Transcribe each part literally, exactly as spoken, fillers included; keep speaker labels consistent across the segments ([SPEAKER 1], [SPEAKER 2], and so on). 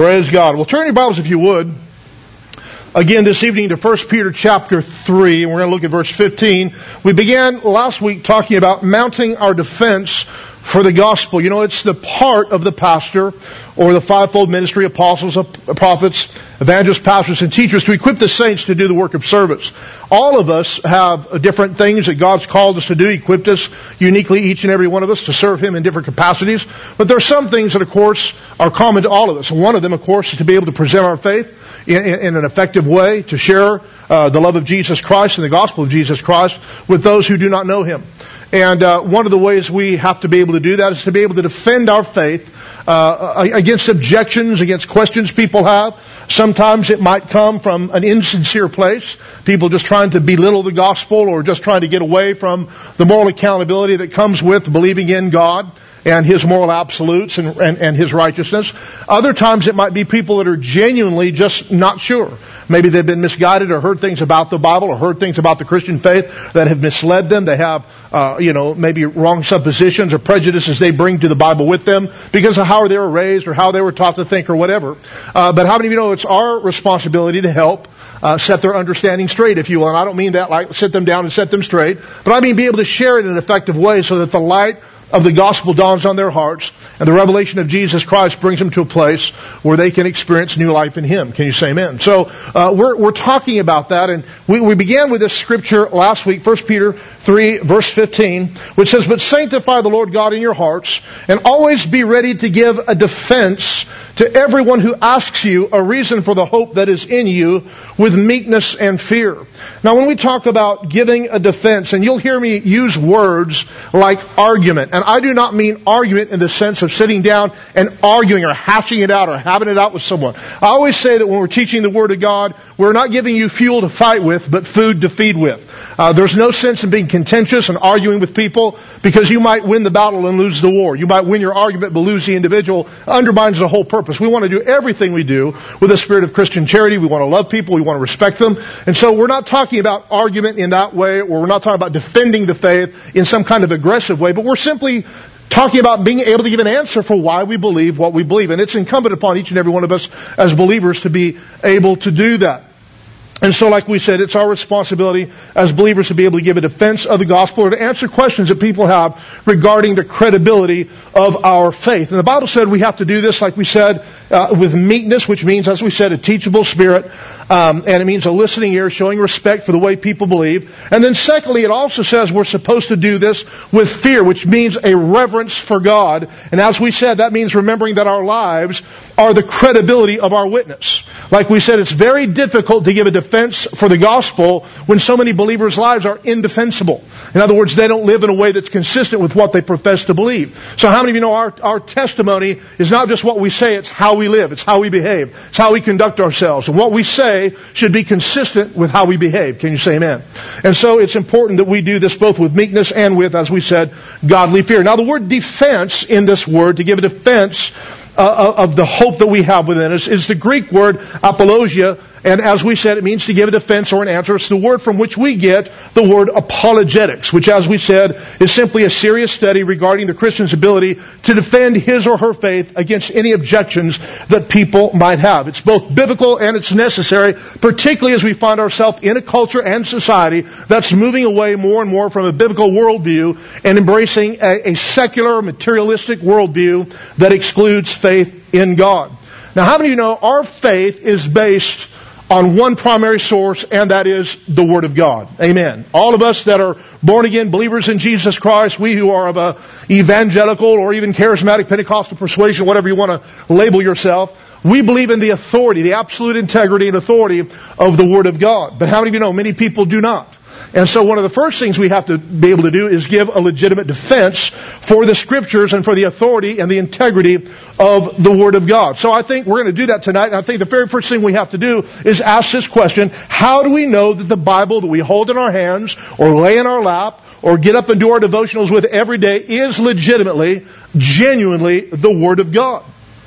[SPEAKER 1] Praise God. Well, turn your Bibles, if you would, again this evening to First Peter chapter three, and we're going to look at verse fifteen. We began last week talking about mounting our defense for the gospel. You know, it's the part of the pastor or the fivefold ministry, apostles, prophets, evangelists, pastors, and teachers to equip the saints to do the work of service. All of us have different things that God's called us to do, equipped us uniquely, each and every one of us, to serve Him in different capacities. But there are some things that, of course, are common to all of us. And one of them, of course, is to be able to present our faith in, in, in an effective way, to share uh, the love of Jesus Christ and the gospel of Jesus Christ with those who do not know Him. And uh, one of the ways we have to be able to do that is to be able to defend our faith uh, against objections, against questions people have. Sometimes it might come from an insincere place, people just trying to belittle the gospel or just trying to get away from the moral accountability that comes with believing in God and His moral absolutes and, and, and His righteousness. Other times it might be people that are genuinely just not sure. Maybe they've been misguided or heard things about the Bible or heard things about the Christian faith that have misled them. They have, uh, you know, maybe wrong suppositions or prejudices they bring to the Bible with them because of how they were raised or how they were taught to think or whatever. Uh, but how many of you know it's our responsibility to help Uh, set their understanding straight, if you will. And I don't mean that like sit them down and set them straight, but I mean be able to share it in an effective way so that the light of the gospel dawns on their hearts and the revelation of Jesus Christ brings them to a place where they can experience new life in Him. Can you say amen? So uh, we're we're talking about that, and we, we began with this scripture last week, First Peter three, verse fifteen, which says, "But sanctify the Lord God in your hearts, and always be ready to give a defense to everyone who asks you a reason for the hope that is in you with meekness and fear." Now, when we talk about giving a defense, and you'll hear me use words like argument, and I do not mean argument in the sense of sitting down and arguing or hashing it out or having it out with someone. I always say that when we're teaching the Word of God, we're not giving you fuel to fight with, but food to feed with. Uh, there's no sense in being contentious and arguing with people because you might win the battle and lose the war. You might win your argument but lose the individual. It undermines the whole purpose. We want to do everything we do with a spirit of Christian charity. We want to love people. We want to respect them. And so we're not talking about argument in that way, or we're not talking about defending the faith in some kind of aggressive way, but we're simply talking about being able to give an answer for why we believe what we believe. And it's incumbent upon each and every one of us as believers to be able to do that. And so, like we said, it's our responsibility as believers to be able to give a defense of the gospel or to answer questions that people have regarding the credibility of our faith. And the Bible said we have to do this, like we said, uh, with meekness, which means, as we said, a teachable spirit. Um, and it means a listening ear, showing respect for the way people believe. And then secondly, it also says we're supposed to do this with fear, which means a reverence for God. And as we said, that means remembering that our lives are the credibility of our witness. Like we said, it's very difficult to give a defense for the gospel when so many believers' lives are indefensible. In other words, they don't live in a way that's consistent with what they profess to believe. So how many of you know our, our testimony is not just what we say, it's how we live, it's how we behave, it's how we conduct ourselves. And what we say should be consistent with how we behave. Can you say amen? And so it's important that we do this both with meekness and with, as we said, godly fear. Now the word defense in this word, to give a defense uh, of the hope that we have within us, is the Greek word apologia. And as we said, it means to give a defense or an answer. It's the word from which we get the word apologetics, which, as we said, is simply a serious study regarding the Christian's ability to defend his or her faith against any objections that people might have. It's both biblical and it's necessary, particularly as we find ourselves in a culture and society that's moving away more and more from a biblical worldview and embracing a, a secular, materialistic worldview that excludes faith in God. Now, how many of you know our faith is based on one primary source, and that is the Word of God. Amen. All of us that are born again believers in Jesus Christ, we who are of a evangelical or even charismatic Pentecostal persuasion, whatever you want to label yourself, we believe in the authority, the absolute integrity and authority of the Word of God. But how many of you know many people do not? And so one of the first things we have to be able to do is give a legitimate defense for the Scriptures and for the authority and the integrity of the Word of God. So I think we're going to do that tonight. And I think the very first thing we have to do is ask this question: how do we know that the Bible that we hold in our hands or lay in our lap or get up and do our devotionals with every day is legitimately, genuinely the Word of God?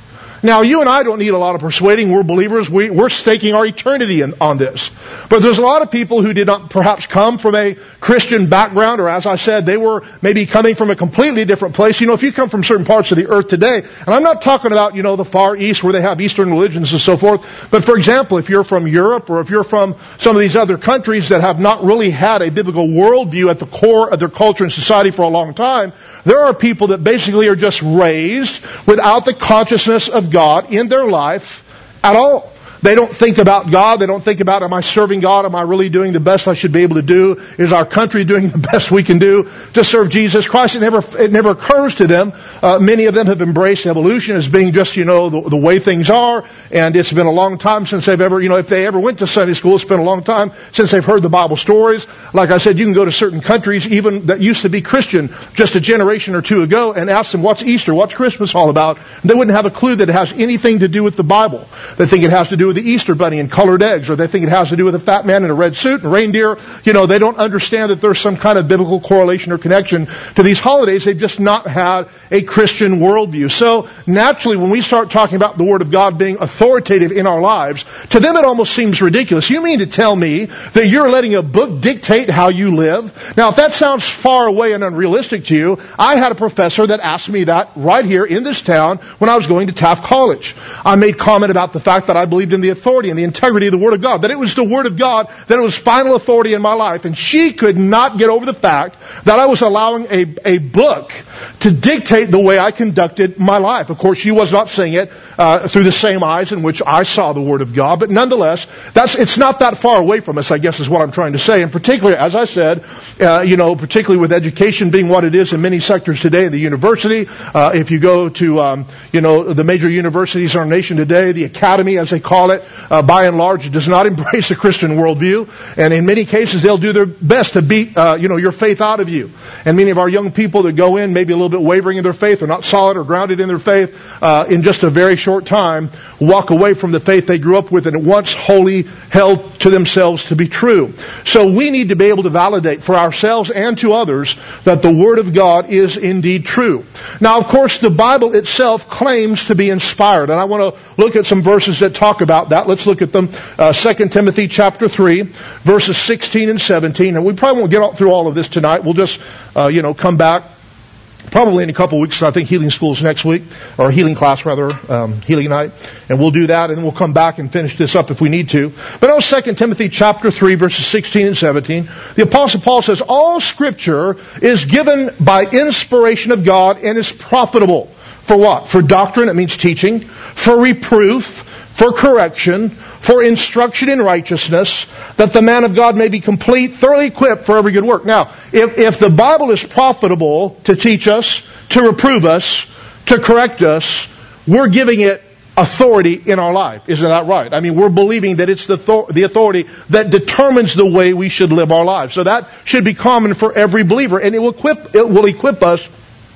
[SPEAKER 1] Now, you and I don't need a lot of persuading. We're believers. We, we're staking our eternity in, on this. But there's a lot of people who did not perhaps come from a Christian background, or as I said, they were maybe coming from a completely different place. You know, if you come from certain parts of the earth today, and I'm not talking about, you know, the Far East where they have Eastern religions and so forth, but for example, if you're from Europe or if you're from some of these other countries that have not really had a biblical worldview at the core of their culture and society for a long time, there are people that basically are just raised without the consciousness of God in their life at all. They don't think about God. They don't think about, am I serving God? Am I really doing the best I should be able to do? Is our country doing the best we can do to serve Jesus Christ? It never, it never occurs to them. Uh, many of them have embraced evolution as being just, you know, the, the way things are. And it's been a long time since they've ever, you know, if they ever went to Sunday school, it's been a long time since they've heard the Bible stories. Like I said, you can go to certain countries, even that used to be Christian just a generation or two ago, and ask them, what's Easter? What's Christmas all about? And they wouldn't have a clue that it has anything to do with the Bible. They think it has to do with the Easter bunny and colored eggs, or they think it has to do with a fat man in a red suit and reindeer. You know, they don't understand that there's some kind of biblical correlation or connection to these holidays. They've just not had a Christian worldview. So naturally, when we start talking about the Word of God being authoritative in our lives, to them it almost seems ridiculous. You mean to tell me that you're letting a book dictate how you live? Now, if that sounds far away and unrealistic to you, I had a professor that asked me that right here in this town when I was going to Taft College. I made comment about the fact that I believed in the authority and the integrity of the Word of God, that it was the Word of God, that it was final authority in my life. And she could not get over the fact that I was allowing a, a book to dictate the way I conducted my life. Of course, she was not seeing it uh, through the same eyes in which I saw the Word of God, but nonetheless, that's it's not that far away from us, I guess is what I'm trying to say. And particularly, as I said, uh, you know, particularly with education being what it is in many sectors today, the university, uh, if you go to, um, you know, the major universities in our nation today, the academy, as they call it, uh, by and large, does not embrace a Christian worldview. And in many cases, they'll do their best to beat, uh, you know, your faith out of you. And many of our young people that go in, maybe a little bit wavering in their faith, or not solid or grounded in their faith, uh, in just a very short time, walk away from the faith they grew up with and once wholly held to themselves to be true. So we need to be able to validate for ourselves and to others that the Word of God is indeed true. Now, of course, the Bible itself claims to be inspired, and I want to look at some verses that talk about that. Let's look at them. Uh, Second Timothy chapter three, verses sixteen and seventeen. And we probably won't get through all of this tonight. We'll just, uh, you know, come back probably in a couple of weeks. I think healing school's next week, or healing class rather, um, healing night. And we'll do that, and then we'll come back and finish this up if we need to. But now Second Timothy chapter three, verses sixteen and seventeen. The Apostle Paul says, all Scripture is given by inspiration of God and is profitable. For what? For doctrine, it means teaching. For reproof, for correction, for instruction in righteousness, that the man of God may be complete, thoroughly equipped for every good work. Now, if, if the Bible is profitable to teach us, to reprove us, to correct us, we're giving it authority in our life. Isn't that right? I mean, we're believing that it's the, th- the authority that determines the way we should live our lives. So that should be common for every believer, and it will equip, it will equip us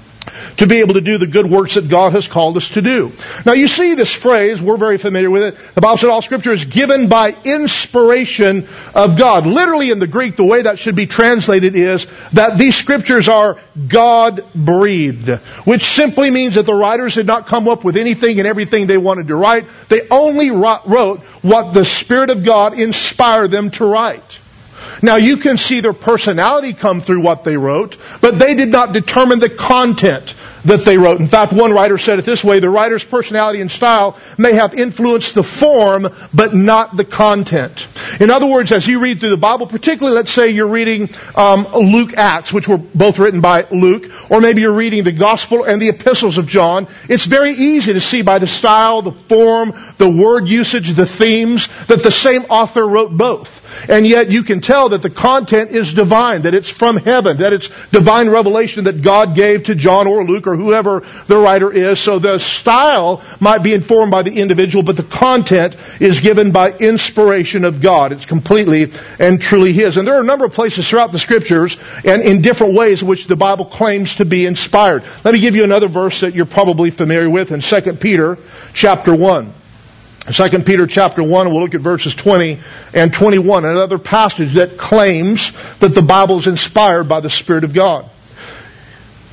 [SPEAKER 1] to be able to do the good works that God has called us to do. Now you see this phrase, we're very familiar with it. The Bible said all Scripture is given by inspiration of God. Literally in the Greek, the way that should be translated is that these Scriptures are God-breathed, which simply means that the writers did not come up with anything and everything they wanted to write. They only wrote what the Spirit of God inspired them to write. Now you can see their personality come through what they wrote, but they did not determine the content that they wrote. In fact, one writer said it this way: the writer's personality and style may have influenced the form, but not the content. In other words, as you read through the Bible, particularly let's say you're reading um, Luke Acts, which were both written by Luke, or maybe you're reading the Gospel and the Epistles of John, it's very easy to see by the style, the form, the word usage, the themes, that the same author wrote both. And yet you can tell that the content is divine, that it's from heaven, that it's divine revelation that God gave to John or Luke or whoever the writer is. So the style might be informed by the individual, but the content is given by inspiration of God. It's completely and truly His. And there are a number of places throughout the Scriptures and in different ways in which the Bible claims to be inspired. Let me give you another verse that you're probably familiar with in Second Peter chapter one. Second Peter chapter one, we'll look at verses twenty and twenty-one, another passage that claims that the Bible is inspired by the Spirit of God.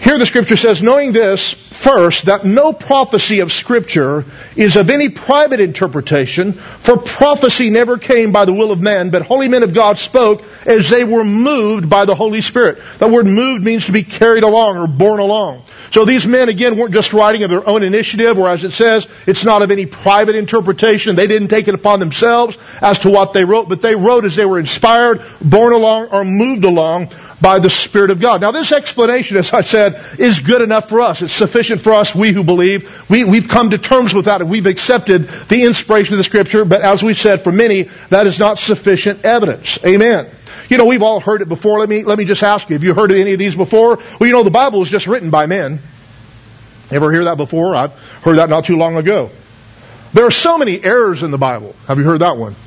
[SPEAKER 1] Here the Scripture says, knowing this, first, that no prophecy of Scripture is of any private interpretation, for prophecy never came by the will of man, but holy men of God spoke as they were moved by the Holy Spirit. The word moved means to be carried along or borne along. So these men, again, weren't just writing of their own initiative, or as it says, it's not of any private interpretation. They didn't take it upon themselves as to what they wrote, but they wrote as they were inspired, borne along, or moved along by the Spirit of God. Now this explanation, as I said, is good enough for us. It's sufficient for us, we who believe. We, we've come to terms with that and we've accepted the inspiration of the Scripture, but as we said, for many, that is not sufficient evidence. Amen. You know, we've all heard it before. Let me, let me just ask you, have you heard of any of these before? Well, you know, the Bible was just written by men. Ever hear that before? I've heard that not too long ago. There are so many errors in the Bible. Have you heard that one?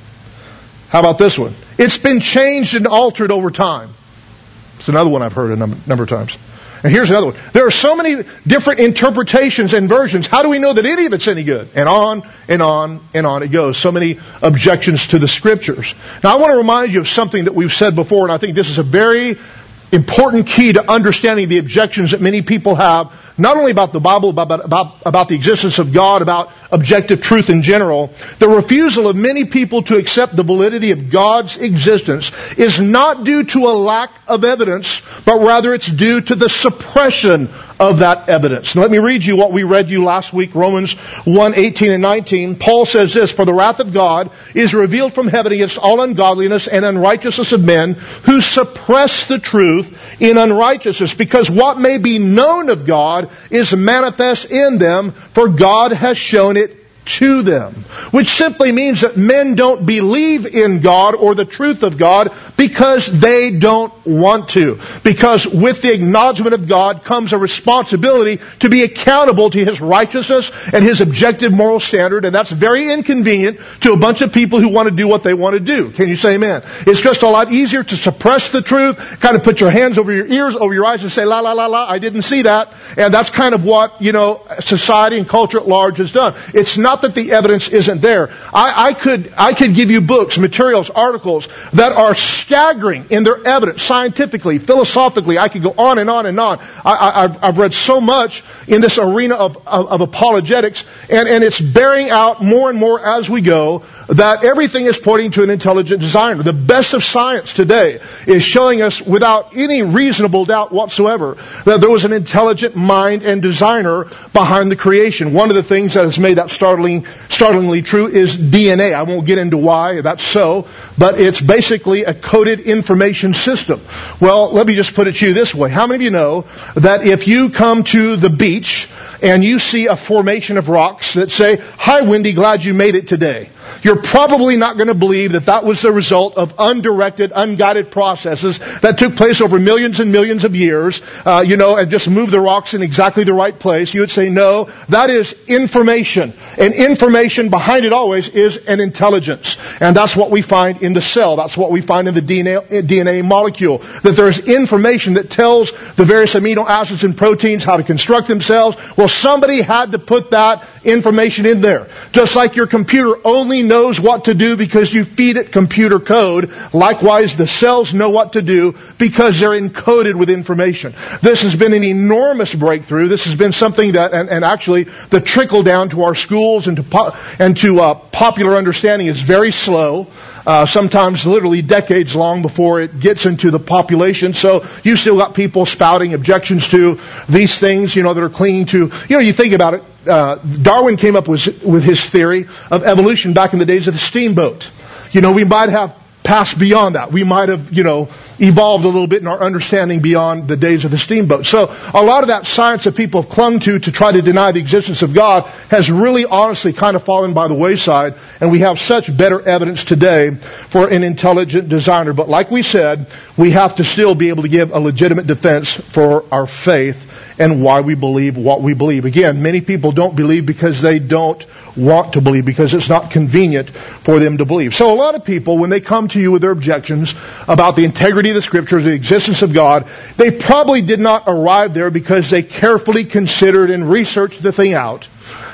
[SPEAKER 1] How about this one? It's been changed and altered over time. It's another one I've heard a number, number of times. And here's another one. There are so many different interpretations and versions. How do we know that any of it's any good? And on and on and on it goes. So many objections to the Scriptures. Now I want to remind you of something that we've said before, and I think this is a very important key to understanding the objections that many people have, not only about the Bible, but about, about, about the existence of God, about objective truth in general. The refusal of many people to accept the validity of God's existence is not due to a lack of evidence, but rather it's due to the suppression of that evidence. Now let me read you what we read you last week, Romans one, eighteen and nineteen. Paul says this, "For the wrath of God is revealed from heaven against all ungodliness and unrighteousness of men who suppress the truth in unrighteousness, because what may be known of God is manifest in them, for God has shown it to them." Which simply means that men don't believe in God or the truth of God because they don't want to. Because with the acknowledgement of God comes a responsibility to be accountable to His righteousness and His objective moral standard, and that's very inconvenient to a bunch of people who want to do what they want to do. Can you say amen? It's just a lot easier to suppress the truth, kind of put your hands over your ears, over your eyes and say, la, la, la, la, I didn't see that. And that's kind of what, you know, society and culture at large has done. It's not that the evidence isn't there. I, I could I could give you books, materials, articles that are staggering in their evidence, scientifically, philosophically. I could go on and on and on. I, I, I've, I've read so much in this arena of, of, of apologetics, and, and it's bearing out more and more as we go that everything is pointing to an intelligent designer. The best of science today is showing us without any reasonable doubt whatsoever that there was an intelligent mind and designer behind the creation. One of the things that has made that startling, startlingly true is D N A. I won't get into why that's so, but it's basically a coded information system. Well, let me just put it to you this way. How many of you know that if you come to the beach and you see a formation of rocks that say, "Hi, Wendy, glad you made it today," you're probably not going to believe that that was the result of undirected, unguided processes that took place over millions and millions of years, uh, you know, and just moved the rocks in exactly the right place. You would say, no, that is information. And information behind it always is an intelligence. And that's what we find in the cell. That's what we find in the D N A, D N A molecule. That there's information that tells the various amino acids and proteins how to construct themselves. Well, somebody had to put that information in there. Just like your computer only knows what to do because you feed it computer code. Likewise, the cells know what to do because they're encoded with information. This has been an enormous breakthrough. This has been something that, and, and actually, the trickle down to our schools and to po- and to uh, popular understanding is very slow. Uh, sometimes literally decades long before it gets into the population. So you still got people spouting objections to these things, you know, that are clinging to, you know, you think about it. Uh, Darwin came up with, with his theory of evolution back in the days of the steamboat. You know, we might have passed beyond that. We might have, you know, evolved a little bit in our understanding beyond the days of the steamboat. So a lot of that science that people have clung to to try to deny the existence of God has really honestly kind of fallen by the wayside, and we have such better evidence today for an intelligent designer. But like we said, we have to still be able to give a legitimate defense for our faith and why we believe what we believe. Again, many people don't believe because they don't want to believe, because it's not convenient for them to believe. So a lot of people, when they come to you with their objections about the integrity of the Scriptures, the existence of God, they probably did not arrive there because they carefully considered and researched the thing out.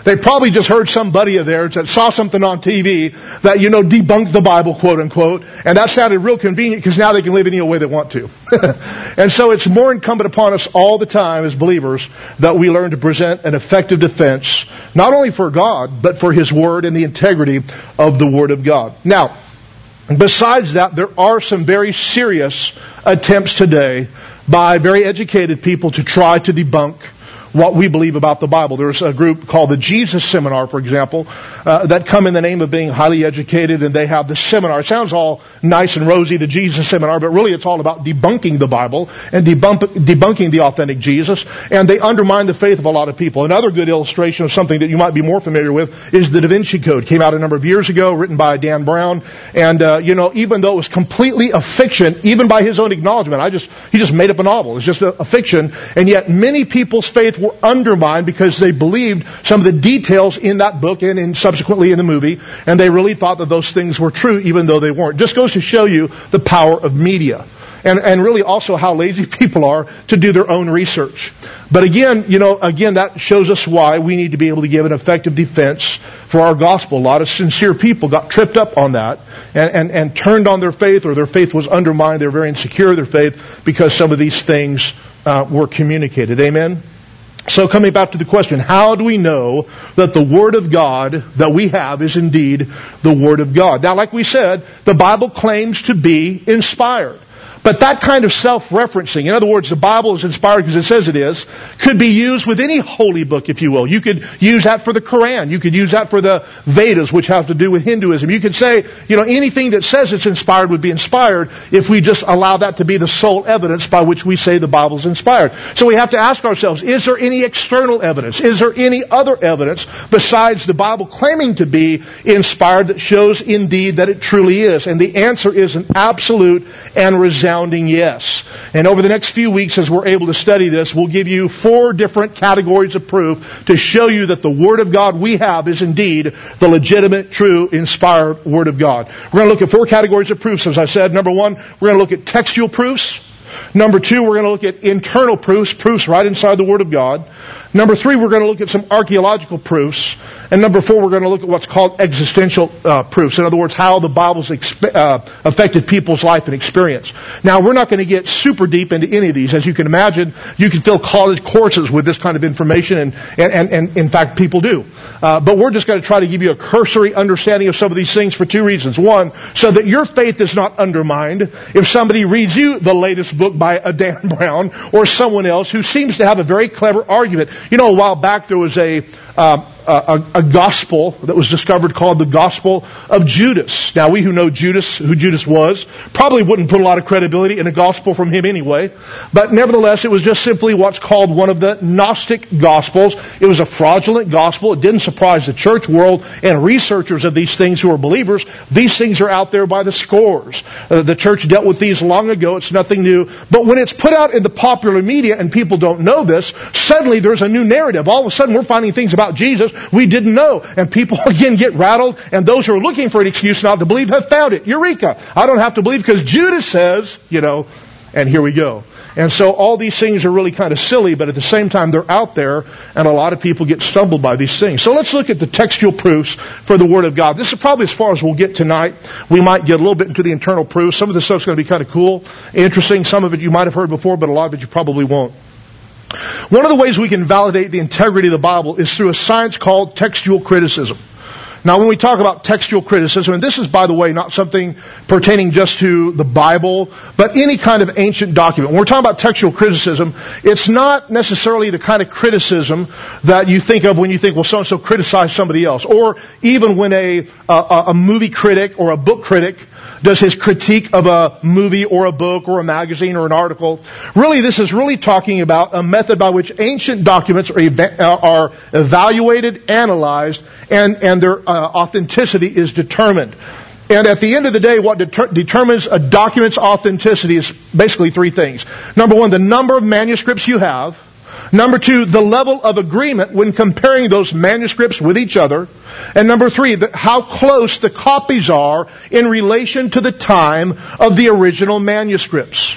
[SPEAKER 1] They probably just heard some buddy of theirs that saw something on T V that, you know, debunked the Bible, quote unquote, and that sounded real convenient because now they can live any way they want to. And so it's more incumbent upon us all the time as believers that we learn to present an effective defense, not only for God, but for His Word and the integrity of the Word of God. Now, besides that, there are some very serious attempts today by very educated people to try to debunk what we believe about the Bible. There's a group called the Jesus Seminar, for example, uh, that come in the name of being highly educated, and they have the seminar. It sounds all nice and rosy, the Jesus Seminar, but really it's all about debunking the Bible and debunk, debunking the authentic Jesus, and they undermine the faith of a lot of people. Another good illustration of something that you might be more familiar with is the Da Vinci Code. It came out a number of years ago, written by Dan Brown, and uh, you know, even though it was completely a fiction, even by his own acknowledgement, I just he just made up a novel. It's just a, a fiction, and yet many people's faith were undermined because they believed some of the details in that book and in subsequently in the movie, and they really thought that those things were true even though they weren't. Just goes to show you the power of media. And, and really also how lazy people are to do their own research. But again, you know, again, that shows us why we need to be able to give an effective defense for our gospel. A lot of sincere people got tripped up on that and, and, and turned on their faith, or their faith was undermined. They were very insecure in their faith because some of these things uh, were communicated. Amen? So coming back to the question, how do we know that the Word of God that we have is indeed the Word of God? Now, like we said, the Bible claims to be inspired. But that kind of self-referencing, in other words, the Bible is inspired because it says it is, could be used with any holy book, if you will. You could use that for the Quran. You could use that for the Vedas, which have to do with Hinduism. You could say, you know, anything that says it's inspired would be inspired if we just allow that to be the sole evidence by which we say the Bible's inspired. So we have to ask ourselves, is there any external evidence? Is there any other evidence besides the Bible claiming to be inspired that shows indeed that it truly is? And the answer is an absolute and resounding yes. And over the next few weeks, as we're able to study this, we'll give you four different categories of proof to show you that the Word of God we have is indeed the legitimate, true, inspired Word of God. We're going to look at four categories of proofs, as I said. Number one, we're going to look at textual proofs. Number two, we're going to look at internal proofs, proofs right inside the Word of God. Number three, we're going to look at some archaeological proofs. And number four, we're going to look at what's called existential uh, proofs. In other words, how the Bible's exp- uh, affected people's life and experience. Now, we're not going to get super deep into any of these. As you can imagine, you can fill college courses with this kind of information, and, and, and, and in fact, people do. Uh, but we're just going to try to give you a cursory understanding of some of these things for two reasons. One, so that your faith is not undermined if somebody reads you the latest book by a Dan Brown or someone else who seems to have a very clever argument. You know, a while back there was a... Uh, A, a gospel that was discovered called the Gospel of Judas. Now, we who know Judas, who Judas was, probably wouldn't put a lot of credibility in a gospel from him anyway. But nevertheless, it was just simply what's called one of the Gnostic Gospels. It was a fraudulent gospel. It didn't surprise the church world and researchers of these things who are believers. These things are out there by the scores. Uh, the church dealt with these long ago. It's nothing new. But when it's put out in the popular media and people don't know this, suddenly there's a new narrative. All of a sudden we're finding things about Jesus we didn't know. And people again get rattled, and those who are looking for an excuse not to believe have found it. Eureka! I don't have to believe because Judas says, you know, and here we go. And so all these things are really kind of silly, but at the same time they're out there, and a lot of people get stumbled by these things. So let's look at the textual proofs for the Word of God. This is probably as far as we'll get tonight. We might get a little bit into the internal proofs. Some of this stuff's going to be kind of cool, interesting. Some of it you might have heard before, but a lot of it you probably won't. One of the ways we can validate the integrity of the Bible is through a science called textual criticism. Now, when we talk about textual criticism, and this is, by the way, not something pertaining just to the Bible, but any kind of ancient document. When we're talking about textual criticism, it's not necessarily the kind of criticism that you think of when you think, well, so-and-so criticized somebody else. Or even when a, a, a movie critic or a book critic does his critique of a movie or a book or a magazine or an article. Really, this is really talking about a method by which ancient documents are, eva- are evaluated, analyzed, and, and their uh, authenticity is determined. And at the end of the day, what deter- determines a document's authenticity is basically three things. Number one, the number of manuscripts you have. Number two, the level of agreement when comparing those manuscripts with each other. And number three, the, how close the copies are in relation to the time of the original manuscripts.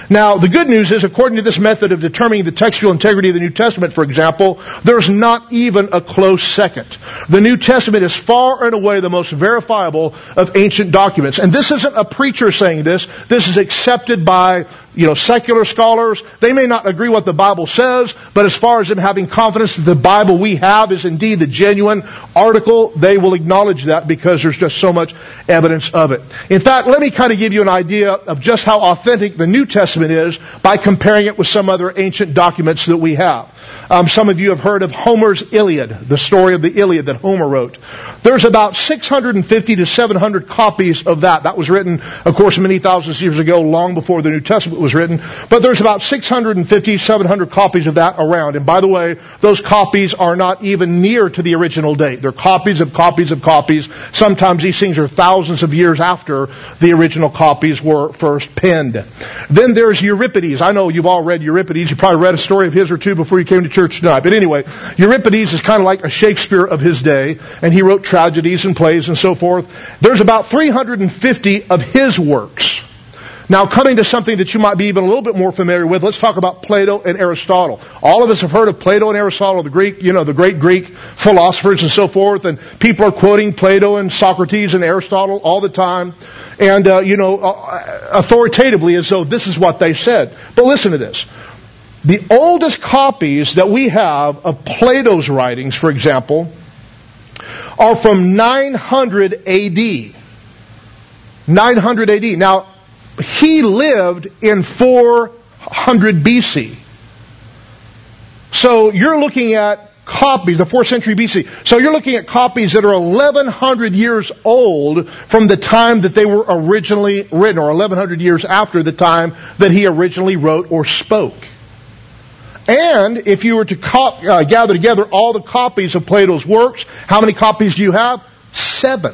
[SPEAKER 1] Now, the good news is, according to this method of determining the textual integrity of the New Testament, for example, there's not even a close second. The New Testament is far and away the most verifiable of ancient documents. And this isn't a preacher saying this. This is accepted by, you know, secular scholars. They may not agree what the Bible says, but as far as them having confidence that the Bible we have is indeed the genuine article, they will acknowledge that because there's just so much evidence of it. In fact, let me kind of give you an idea of just how authentic the New Testament is by comparing it with some other ancient documents that we have. Um, some of you have heard of Homer's Iliad, the story of the Iliad that Homer wrote. There's about six hundred fifty to seven hundred copies of that. That was written, of course, many thousands of years ago, long before the New Testament was written. But there's about six hundred fifty, seven hundred copies of that around. And by the way, those copies are not even near to the original date. They're copies of copies of copies. Sometimes these things are thousands of years after the original copies were first penned. Then there's Euripides. I know you've all read Euripides. You probably read a story of his or two before you came to church tonight. But anyway, Euripides is kind of like a Shakespeare of his day, and he wrote tragedies and plays and so forth. There's about three hundred fifty of his works. Now, coming to something that you might be even a little bit more familiar with, let's talk about Plato and Aristotle. All of us have heard of Plato and Aristotle, the Greek, you know, the great Greek philosophers and so forth, and people are quoting Plato and Socrates and Aristotle all the time, and, uh, you know, uh, authoritatively as though this is what they said. But listen to this. The oldest copies that we have of Plato's writings, for example, are from nine hundred A D. nine hundred A D. Now, he lived in four hundred B C. So you're looking at copies, the fourth century B C. So you're looking at copies that are eleven hundred years old from the time that they were originally written, or eleven hundred years after the time that he originally wrote or spoke. And if you were to co- uh, gather together all the copies of Plato's works, how many copies do you have? Seven.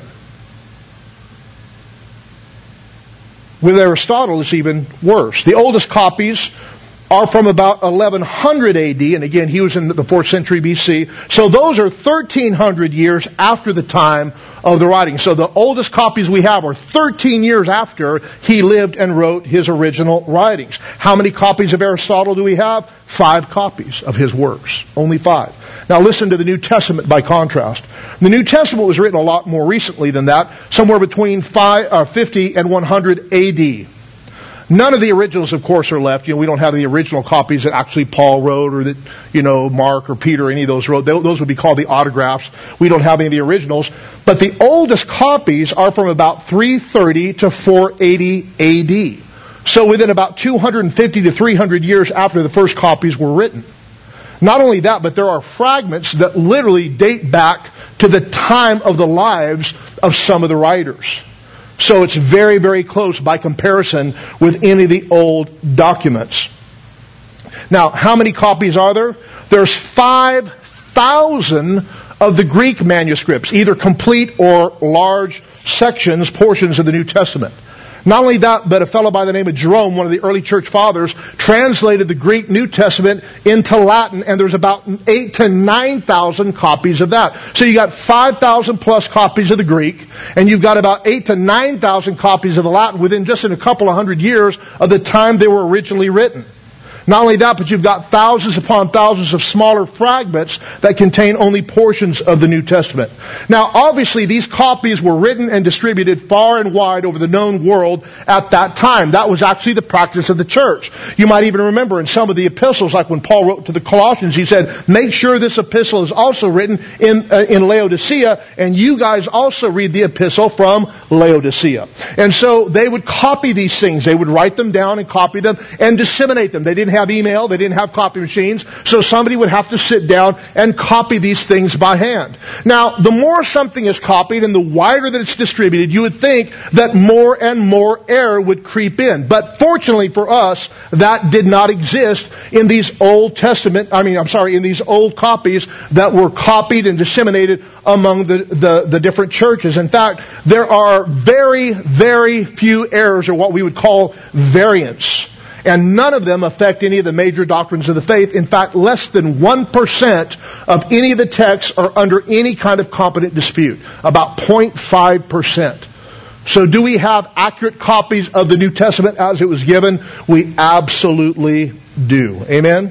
[SPEAKER 1] With Aristotle, it's even worse. The oldest copies are from about eleven hundred A D, and again, he was in the fourth century B C. So those are thirteen hundred years after the time of the writing. So the oldest copies we have are thirteen years after he lived and wrote his original writings. How many copies of Aristotle do we have? Five copies of his works. Only five. Now listen to the New Testament by contrast. The New Testament was written a lot more recently than that, somewhere between five, uh, fifty and one hundred A D. None of the originals, of course, are left. You know, we don't have the original copies that actually Paul wrote, or that, you know, Mark or Peter, any of those wrote. Those would be called the autographs. We don't have any of the originals. But the oldest copies are from about three thirty to four eighty A D. So within about two hundred fifty to three hundred years after the first copies were written. Not only that, but there are fragments that literally date back to the time of the lives of some of the writers. So it's very, very close by comparison with any of the old documents. Now, how many copies are there? There's five thousand of the Greek manuscripts, either complete or large sections, portions of the New Testament. Not only that, but a fellow by the name of Jerome, one of the early church fathers, translated the Greek New Testament into Latin, and there's about eight to nine thousand copies of that. So you got five thousand plus copies of the Greek, and you've got about eight to nine thousand copies of the Latin within just in a couple of hundred years of the time they were originally written. Not only that, but you've got thousands upon thousands of smaller fragments that contain only portions of the New Testament. Now, obviously, these copies were written and distributed far and wide over the known world at that time. That was actually the practice of the church. You might even remember in some of the epistles, like when Paul wrote to the Colossians, he said, make sure this epistle is also written in, uh, in Laodicea, and you guys also read the epistle from Laodicea. And so they would copy these things. They would write them down and copy them and disseminate them. They didn't have email, they didn't have copy machines, so somebody would have to sit down and copy these things by hand. Now, the more something is copied and the wider that it's distributed, you would think that more and more error would creep in. But fortunately for us, that did not exist in these Old Testament, I mean, I'm sorry, in these old copies that were copied and disseminated among the, the, the different churches. In fact, there are very, very few errors, or what we would call variants. And none of them affect any of the major doctrines of the faith. In fact, less than one percent of any of the texts are under any kind of competent dispute. About zero point five percent. So do we have accurate copies of the New Testament as it was given? We absolutely do. Amen?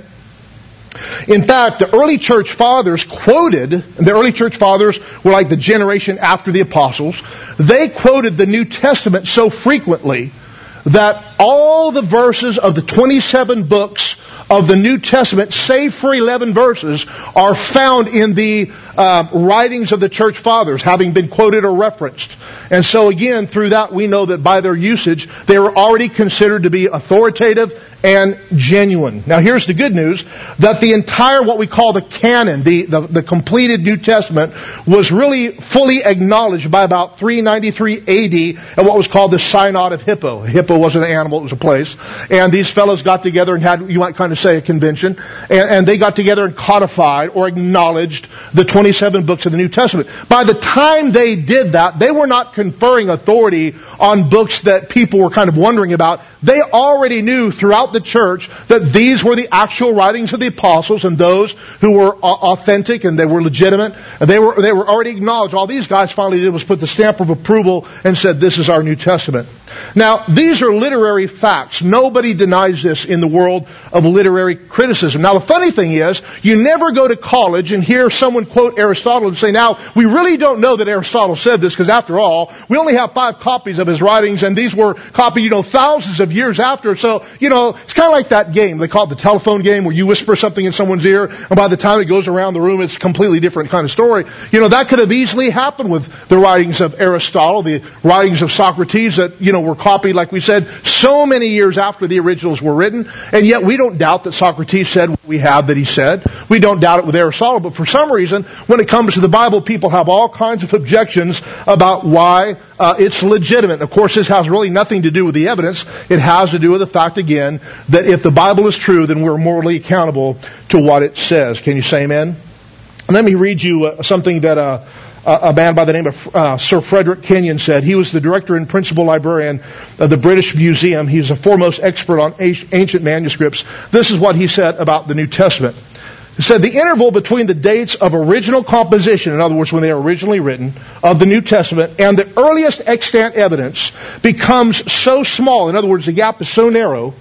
[SPEAKER 1] In fact, the early church fathers quoted, the early church fathers were like the generation after the apostles, they quoted the New Testament so frequently that all the verses of the twenty-seven books of the New Testament, save for eleven verses, are found in the uh, writings of the church fathers, having been quoted or referenced. And so again, through that we know that by their usage, they were already considered to be authoritative and genuine. Now here's the good news, that the entire, what we call the canon, the, the, the completed New Testament, was really fully acknowledged by about three ninety-three A D at what was called the Synod of Hippo. Hippo wasn't an animal, it was a place. And these fellows got together and had, you might kind of say, a convention. And, and they got together and codified or acknowledged the twenty-seven books of the New Testament. By the time they did that, they were not conferring authority on books that people were kind of wondering about. They already knew throughout the church that these were the actual writings of the apostles, and those who were authentic and they were legitimate. They were they were already acknowledged. All these guys finally did was put the stamp of approval and said, this is our New Testament. Now, these are literary facts. Nobody denies this in the world of literary criticism. Now, the funny thing is, you never go to college and hear someone quote Aristotle and say, now, we really don't know that Aristotle said this, because after all, we only have five copies of his writings, and these were copied, you know, thousands of years after. So, you know, it's kind of like that game. They call it the telephone game, where you whisper something in someone's ear, and by the time it goes around the room, it's a completely different kind of story. You know, that could have easily happened with the writings of Aristotle, the writings of Socrates that, you know, were copied, like we said, so many years after the originals were written, and yet we don't doubt that Socrates said what we have that he said. We don't doubt it with Aristotle, but for some reason, when it comes to the Bible, people have all kinds of objections about why uh, it's legitimate. Of course, this has really nothing to do with the evidence. It has to do with the fact, again, that if the Bible is true, then we're morally accountable to what it says. Can you say amen? Let me read you uh, something that uh, a man by the name of uh, Sir Frederick Kenyon said. He was the director and principal librarian of the British Museum. He's the foremost expert on ancient manuscripts. This is what he said about the New Testament. He said, the interval between the dates of original composition, in other words, when they were originally written, of the New Testament, and the earliest extant evidence becomes so small, in other words, the gap is so narrow,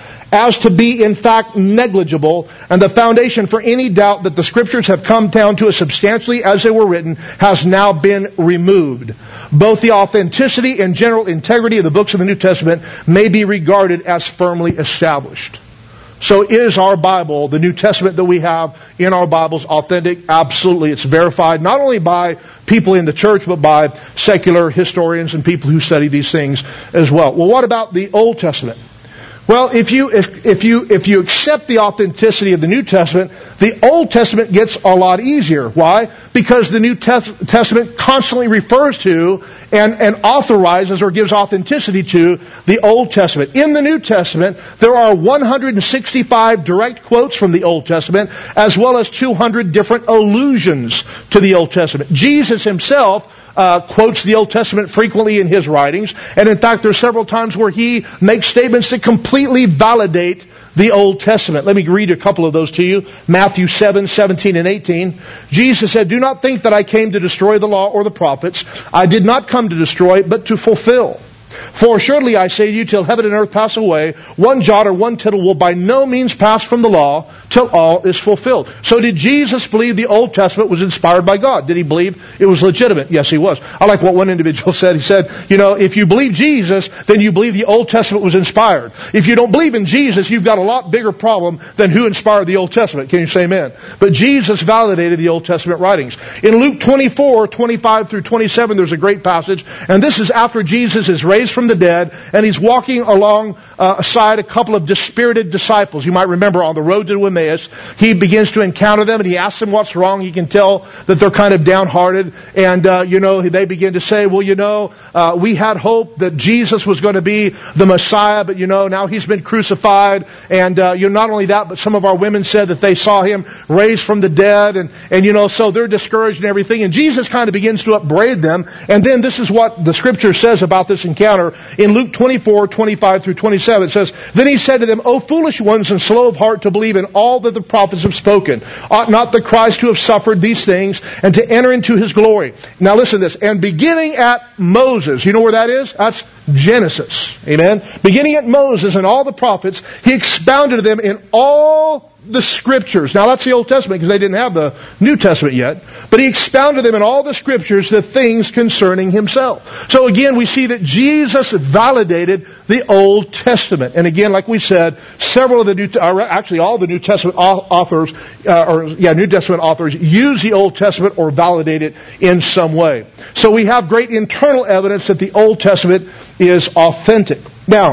[SPEAKER 1] as to be in fact negligible, and the foundation for any doubt that the Scriptures have come down to us substantially as they were written has now been removed. Both the authenticity and general integrity of the books of the New Testament may be regarded as firmly established. So is our Bible, the New Testament that we have in our Bibles, authentic? Absolutely. It's verified not only by people in the church, but by secular historians and people who study these things as well. Well, what about the Old Testament? Well, if you if, if you if you accept the authenticity of the New Testament, the Old Testament gets a lot easier. Why? Because the New Testament constantly refers to and, and authorizes or gives authenticity to the Old Testament. In the New Testament, there are one hundred sixty-five direct quotes from the Old Testament, as well as two hundred different allusions to the Old Testament. Jesus himself Uh, quotes the Old Testament frequently in his writings. And in fact, there are several times where he makes statements that completely validate the Old Testament. Let me read a couple of those to you. Matthew seven, seventeen and eighteen. Jesus said, "Do not think that I came to destroy the law or the prophets. I did not come to destroy, but to fulfill. For assuredly I say to you, till heaven and earth pass away, one jot or one tittle will by no means pass from the law till all is fulfilled." So did Jesus believe the Old Testament was inspired by God? Did he believe it was legitimate? Yes, he was. I like what one individual said. He said, you know, if you believe Jesus, then you believe the Old Testament was inspired. If you don't believe in Jesus, you've got a lot bigger problem than who inspired the Old Testament. Can you say amen? But Jesus validated the Old Testament writings. In Luke twenty-four, twenty-five through twenty-seven, there's a great passage, and this is after Jesus is raised from the dead, and he's walking along uh, aside a couple of dispirited disciples. You might remember on the road to Emmaus, he begins to encounter them, and he asks them what's wrong. He can tell that they're kind of downhearted, and uh, you know, they begin to say, well, you know, uh, we had hope that Jesus was going to be the Messiah, but you know, now he's been crucified, and uh, you know, not only that, but some of our women said that they saw him raised from the dead, and, and you know, so they're discouraged and everything, and Jesus kind of begins to upbraid them, and then this is what the Scripture says about this encounter In Luke twenty-four, twenty-five through twenty-seven, it says, "Then he said to them, O foolish ones and slow of heart to believe in all that the prophets have spoken. Ought not the Christ to have suffered these things and to enter into his glory?" Now listen to this. And beginning at Moses, you know where that is? That's Genesis. Amen? Beginning at Moses and all the prophets, he expounded to them in all the Scriptures. Now that's the Old Testament because they didn't have the New Testament yet. But he expounded them in all the Scriptures the things concerning himself. So again, we see that Jesus validated the Old Testament. And again, like we said, several of the New, or actually all the New Testament authors, uh, or yeah, New Testament authors use the Old Testament or validate it in some way. So we have great internal evidence that the Old Testament is authentic. Now,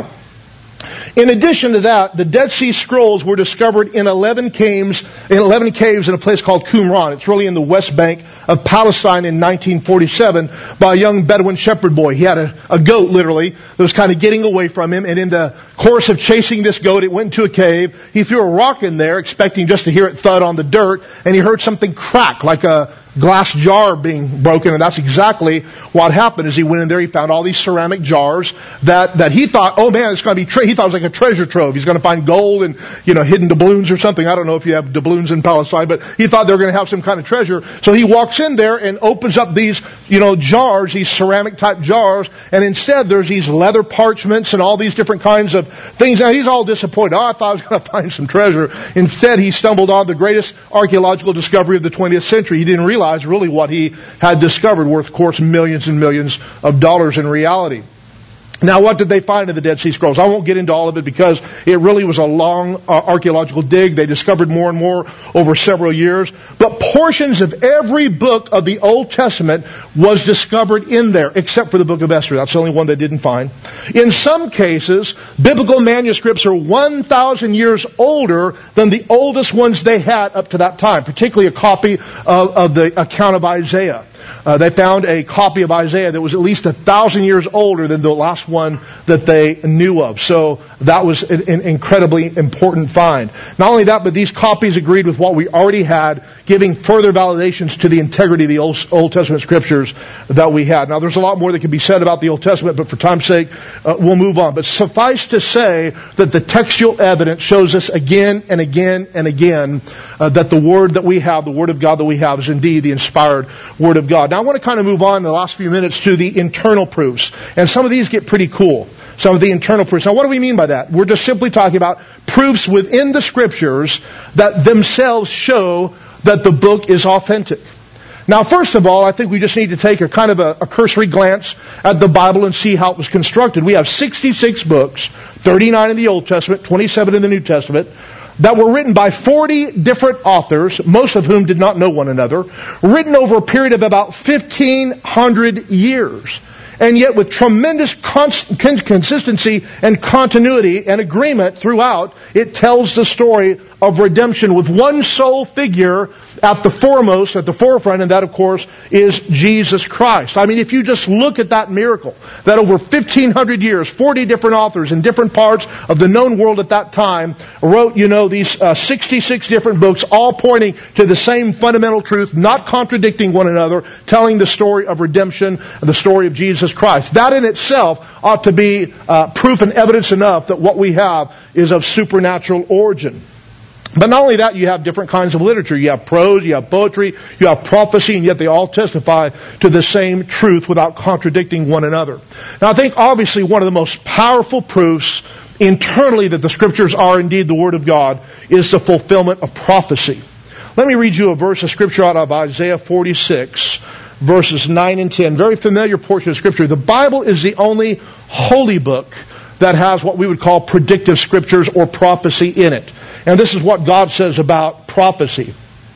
[SPEAKER 1] in addition to that, the Dead Sea Scrolls were discovered in eleven caves, in eleven caves in a place called Qumran. It's really in the West Bank of Palestine in nineteen forty-seven by a young Bedouin shepherd boy. He had a, a goat, literally, that was kind of getting away from him. And in the course of chasing this goat, it went into a cave. He threw a rock in there, expecting just to hear it thud on the dirt. And he heard something crack, like a glass jar being broken, and that's exactly what happened. As he went in there, he found all these ceramic jars that, that he thought, oh man, it's going to be, tre-. he thought it was like a treasure trove. He's going to find gold and, you know, hidden doubloons or something. I don't know if you have doubloons in Palestine, but he thought they were going to have some kind of treasure. So he walks in there and opens up these, you know, jars, these ceramic type jars, and instead there's these leather parchments and all these different kinds of things. Now he's all disappointed. Oh, I thought I was going to find some treasure. Instead, he stumbled on the greatest archaeological discovery of the twentieth century. He didn't realize really what he had discovered, worth, of course, millions and millions of dollars in reality. Now, what did they find in the Dead Sea Scrolls? I won't get into all of it because it really was a long uh, archaeological dig. They discovered more and more over several years. But portions of every book of the Old Testament was discovered in there, except for the book of Esther. That's the only one they didn't find. In some cases, biblical manuscripts are one thousand years older than the oldest ones they had up to that time, particularly a copy of, of the account of Isaiah. Uh, they found a copy of Isaiah that was at least a thousand years older than the last one that they knew of. So that was an, an incredibly important find. Not only that, but these copies agreed with what we already had, giving further validations to the integrity of the Old, Old Testament Scriptures that we had. Now, there's a lot more that can be said about the Old Testament, but for time's sake, uh, we'll move on. But suffice to say that the textual evidence shows us again and again and again uh, that the Word that we have, the Word of God that we have, is indeed the inspired Word of God. Now, I want to kind of move on in the last few minutes to the internal proofs. And some of these get pretty cool. Some of the internal proofs. Now, what do we mean by that? We're just simply talking about proofs within the Scriptures that themselves show that the book is authentic. Now, first of all, I think we just need to take a kind of a, a cursory glance at the Bible and see how it was constructed. We have sixty-six books, thirty-nine in the Old Testament, twenty-seven in the New Testament, that were written by forty different authors, most of whom did not know one another, written over a period of about fifteen hundred years. And yet with tremendous const- consistency and continuity and agreement throughout, it tells the story of redemption with one sole figure at the foremost, at the forefront, and that, of course, is Jesus Christ. I mean, if you just look at that miracle, that over fifteen hundred years, forty different authors in different parts of the known world at that time wrote, you know, these uh, sixty-six different books, all pointing to the same fundamental truth, not contradicting one another, telling the story of redemption and the story of Jesus Christ. That in itself ought to be uh, proof and evidence enough that what we have is of supernatural origin. But not only that, you have different kinds of literature. You have prose, you have poetry, you have prophecy, and yet they all testify to the same truth without contradicting one another. Now, I think obviously one of the most powerful proofs internally that the Scriptures are indeed the Word of God is the fulfillment of prophecy. Let me read you a verse of Scripture out of Isaiah forty-six, verses nine and ten. Very familiar portion of Scripture. The Bible is the only holy book that has what we would call predictive Scriptures or prophecy in it. And this is what God says about prophecy.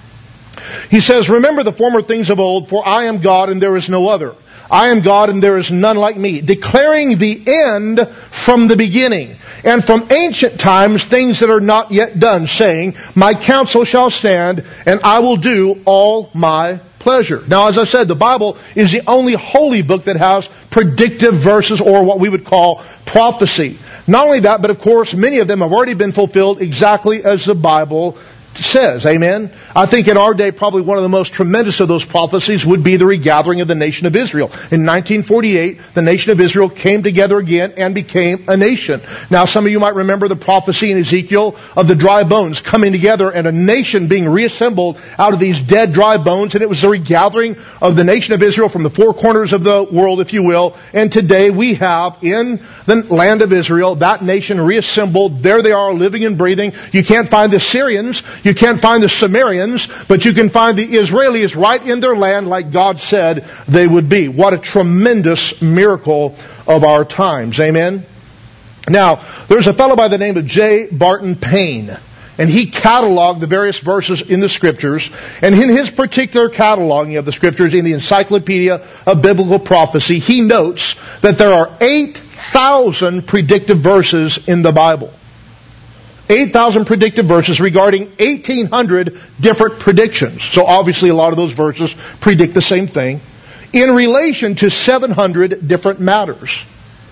[SPEAKER 1] He says, "Remember the former things of old, for I am God and there is no other. I am God and there is none like me, declaring the end from the beginning, and from ancient times things that are not yet done, saying, my counsel shall stand, and I will do all my pleasure." Now, as I said, the Bible is the only holy book that has predictive verses, or what we would call prophecy. Not only that, but of course, many of them have already been fulfilled exactly as the Bible says. Amen? I think in our day, probably one of the most tremendous of those prophecies would be the regathering of the nation of Israel. In nineteen forty-eight, the nation of Israel came together again and became a nation. Now, some of you might remember the prophecy in Ezekiel of the dry bones coming together and a nation being reassembled out of these dead dry bones. And it was the regathering of the nation of Israel from the four corners of the world, if you will. And today we have in the land of Israel that nation reassembled. There they are, living and breathing. You can't find the Syrians. You can't find the Sumerians, but you can find the Israelis right in their land like God said they would be. What a tremendous miracle of our times. Amen? Now, there's a fellow by the name of J. Barton Payne, and he cataloged the various verses in the Scriptures, and in his particular cataloging of the Scriptures in the Encyclopedia of Biblical Prophecy, he notes that there are eight thousand predictive verses in the Bible. eight thousand predictive verses regarding eighteen hundred different predictions. So obviously a lot of those verses predict the same thing in relation to seven hundred different matters.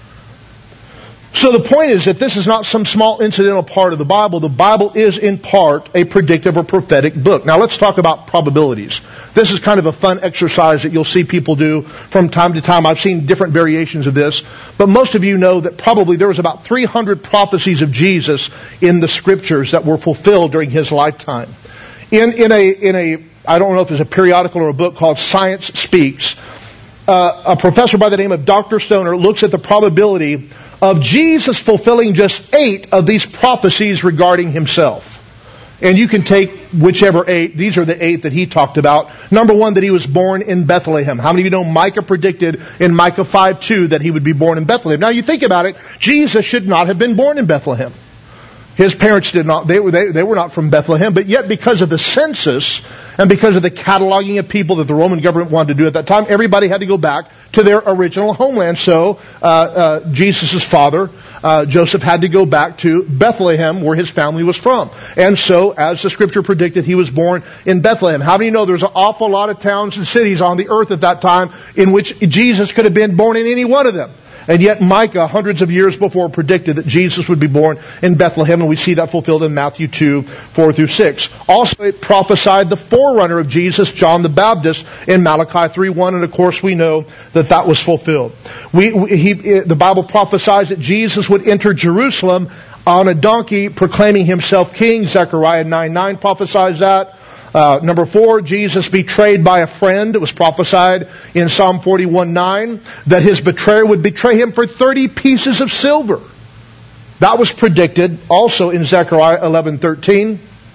[SPEAKER 1] So the point is that this is not some small incidental part of the Bible. The Bible is in part a predictive or prophetic book. Now let's talk about probabilities. This is kind of a fun exercise that you'll see people do from time to time. I've seen different variations of this. But most of you know that probably there was about three hundred prophecies of Jesus in the Scriptures that were fulfilled during His lifetime. In, in a, in a, I don't know if it's a periodical or a book called Science Speaks, uh, a professor by the name of Doctor Stoner looks at the probability of Jesus fulfilling just eight of these prophecies regarding Himself. And you can take whichever eight. These are the eight that he talked about. Number one, that He was born in Bethlehem. How many of you know Micah predicted in Micah five two that He would be born in Bethlehem? Now you think about it, Jesus should not have been born in Bethlehem. His parents did not, they were, they, they were not from Bethlehem, but yet because of the census and because of the cataloging of people that the Roman government wanted to do at that time, everybody had to go back to their original homeland. So uh, uh, Jesus' father, uh, Joseph, had to go back to Bethlehem where his family was from. And so, as the Scripture predicted, He was born in Bethlehem. How many know there's an awful lot of towns and cities on the earth at that time in which Jesus could have been born in any one of them? And yet Micah, hundreds of years before, predicted that Jesus would be born in Bethlehem, and we see that fulfilled in Matthew two, four through six. Also, it prophesied the forerunner of Jesus, John the Baptist, in Malachi three one, and of course we know that that was fulfilled. We, we, he, the Bible prophesies that Jesus would enter Jerusalem on a donkey, proclaiming Himself king. Zechariah nine nine prophesies that. Uh, number four, Jesus betrayed by a friend. It was prophesied in Psalm forty-one nine that His betrayer would betray Him for thirty pieces of silver. That was predicted also in Zechariah eleven thirteen,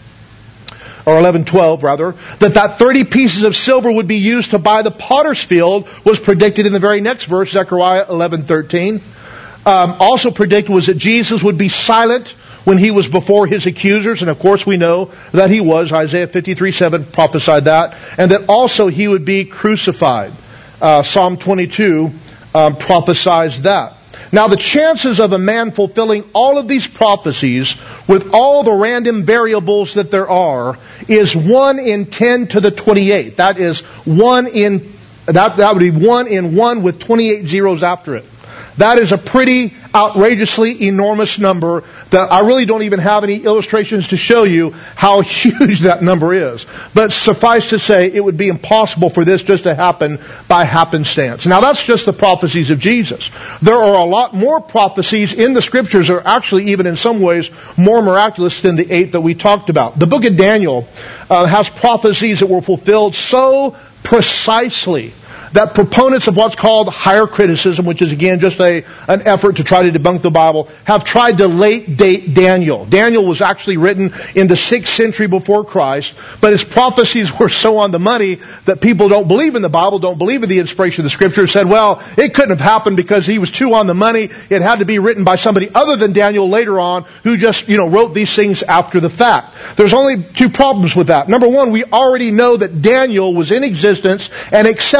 [SPEAKER 1] or eleven twelve rather, that that thirty pieces of silver would be used to buy the potter's field was predicted in the very next verse, Zechariah eleven thirteen. Um, also predicted was that Jesus would be silent when He was before His accusers, and of course we know that He was. Isaiah fifty-three seven prophesied that. And that also He would be crucified. Uh, Psalm twenty-two um, prophesies that. Now the chances of a man fulfilling all of these prophecies with all the random variables that there are is one in ten to the twenty-eight. That is one in, that, that would be one in one with twenty-eight zeros after it. That is a pretty outrageously enormous number that I really don't even have any illustrations to show you how huge that number is. But suffice to say, it would be impossible for this just to happen by happenstance. Now that's just the prophecies of Jesus. There are a lot more prophecies in the Scriptures that are actually even in some ways more miraculous than the eight that we talked about. The book of Daniel uh, has prophecies that were fulfilled so precisely that proponents of what's called higher criticism, which is again just a an effort to try to debunk the Bible, have tried to late date Daniel. Daniel was actually written in the sixth century before Christ, but his prophecies were so on the money that people don't believe in the Bible, don't believe in the inspiration of the Scripture, said, well, it couldn't have happened because he was too on the money. It had to be written by somebody other than Daniel later on who just, you know, wrote these things after the fact. There's only two problems with that. Number one, we already know that Daniel was in existence and accepted by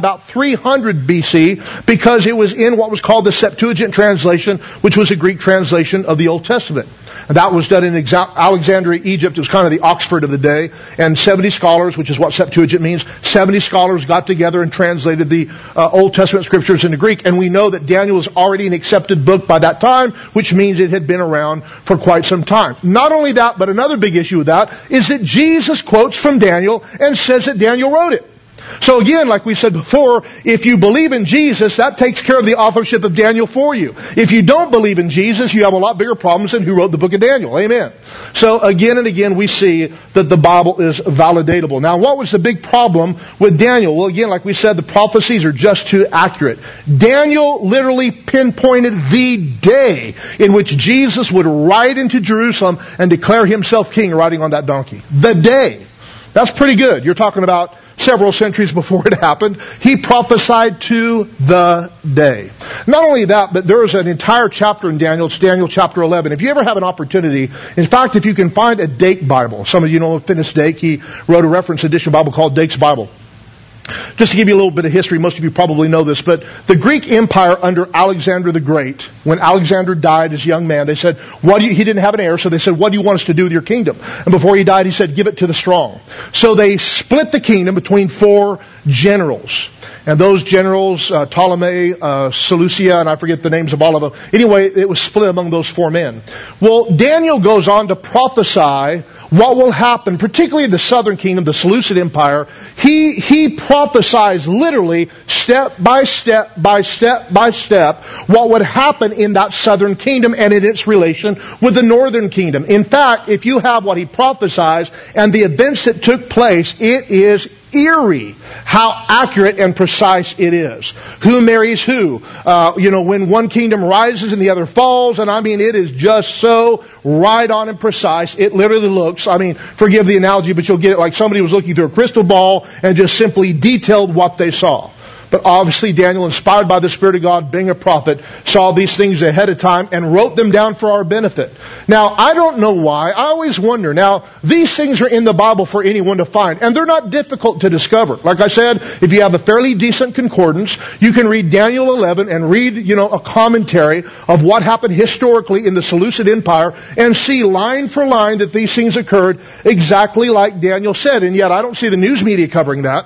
[SPEAKER 1] about three hundred B C because it was in what was called the Septuagint translation, which was a Greek translation of the Old Testament. And that was done in Alexandria, Egypt. It was kind of the Oxford of the day. And seventy scholars, which is what Septuagint means, seventy scholars got together and translated the uh, Old Testament scriptures into Greek. And we know that Daniel was already an accepted book by that time, which means it had been around for quite some time. Not only that, but another big issue with that is that Jesus quotes from Daniel and says that Daniel wrote it. So again, like we said before, if you believe in Jesus, that takes care of the authorship of Daniel for you. If you don't believe in Jesus, you have a lot bigger problems than who wrote the book of Daniel. Amen. So again and again, we see that the Bible is validatable. Now, what was the big problem with Daniel? Well, again, like we said, the prophecies are just too accurate. Daniel literally pinpointed the day in which Jesus would ride into Jerusalem and declare himself king riding on that donkey. The day. That's pretty good. You're talking about several centuries before it happened. He prophesied to the day. Not only that, but there is an entire chapter in Daniel. It's Daniel chapter eleven. If you ever have an opportunity, in fact, if you can find a Dake Bible. Some of you know Finis Dake. He wrote a reference edition Bible called Dake's Bible. Just to give you a little bit of history, most of you probably know this, but the Greek Empire under Alexander the Great, when Alexander died as a young man, they said, "What do you," he didn't have an heir, so they said, "What do you want us to do with your kingdom?" And before he died, he said, "Give it to the strong." So they split the kingdom between four generals. And those generals, uh, Ptolemy, uh, Seleucia, and I forget the names of all of them. Anyway, it was split among those four men. Well, Daniel goes on to prophesy what will happen, particularly in the southern kingdom, the Seleucid Empire. He, he prophesies literally step by step by step by step what would happen in that southern kingdom and in its relation with the northern kingdom. In fact, if you have what he prophesies and the events that took place, it is eerie how accurate and precise it is. Who marries who? Uh, you know, when one kingdom rises and the other falls, and I mean, it is just so right on and precise. It literally looks, I mean, forgive the analogy, but you'll get it like somebody was looking through a crystal ball and just simply detailed what they saw. But obviously Daniel, inspired by the Spirit of God, being a prophet, saw these things ahead of time and wrote them down for our benefit. Now, I don't know why. I always wonder. Now, these things are in the Bible for anyone to find, and they're not difficult to discover. Like I said, if you have a fairly decent concordance, you can read Daniel eleven and read, you know, a commentary of what happened historically in the Seleucid Empire and see line for line that these things occurred exactly like Daniel said. And yet I don't see the news media covering that.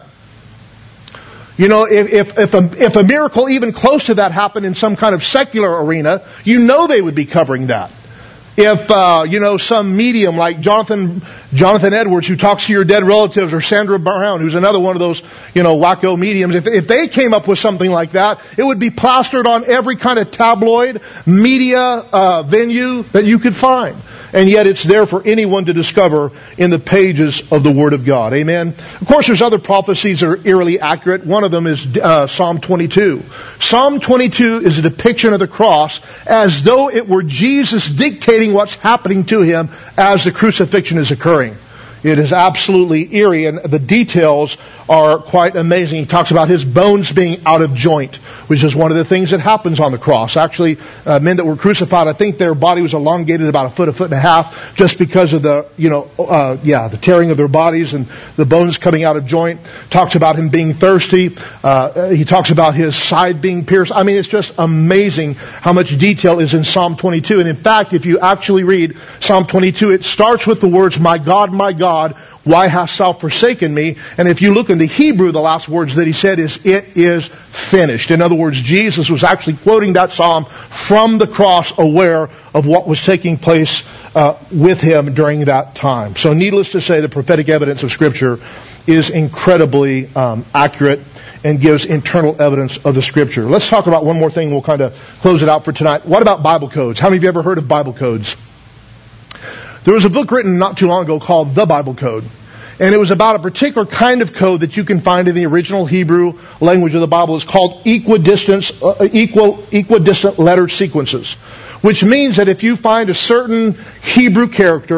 [SPEAKER 1] You know, if, if, if, a, if a miracle even close to that happened in some kind of secular arena, you know they would be covering that. If, uh, you know, some medium like Jonathan, Jonathan Edwards, who talks to your dead relatives, or Sandra Brown, who's another one of those, you know, wacko mediums, if, if they came up with something like that, it would be plastered on every kind of tabloid media, uh, venue that you could find. And yet it's there for anyone to discover in the pages of the Word of God. Amen? Of course, there's other prophecies that are eerily accurate. One of them is uh, Psalm twenty-two. Psalm twenty-two is a depiction of the cross as though it were Jesus dictating what's happening to him as the crucifixion is occurring. It is absolutely eerie, and the details are quite amazing. He talks about his bones being out of joint, which is one of the things that happens on the cross. Actually, uh, men that were crucified, I think their body was elongated about a foot, a foot and a half, just because of the, you know, uh, yeah, the tearing of their bodies and the bones coming out of joint. Talks about him being thirsty. Uh, he talks about his side being pierced. I mean, it's just amazing how much detail is in Psalm twenty-two. And in fact, if you actually read Psalm twenty-two, it starts with the words, "My God, my God, why hast thou forsaken me?" And if you look in the Hebrew, the last words that he said is, "It is finished." In other words, Jesus was actually quoting that psalm from the cross, aware of what was taking place uh, with him during that time. So needless to say, the prophetic evidence of Scripture is incredibly um, accurate and gives internal evidence of the Scripture. Let's talk about one more thing. We'll kind of close it out for tonight. What about Bible codes? How many of you ever heard of Bible codes? There was a book written not too long ago called The Bible Code. And it was about a particular kind of code that you can find in the original Hebrew language of the Bible. It's called equidistant, uh, equal, equidistant letter sequences. Which means that if you find a certain Hebrew character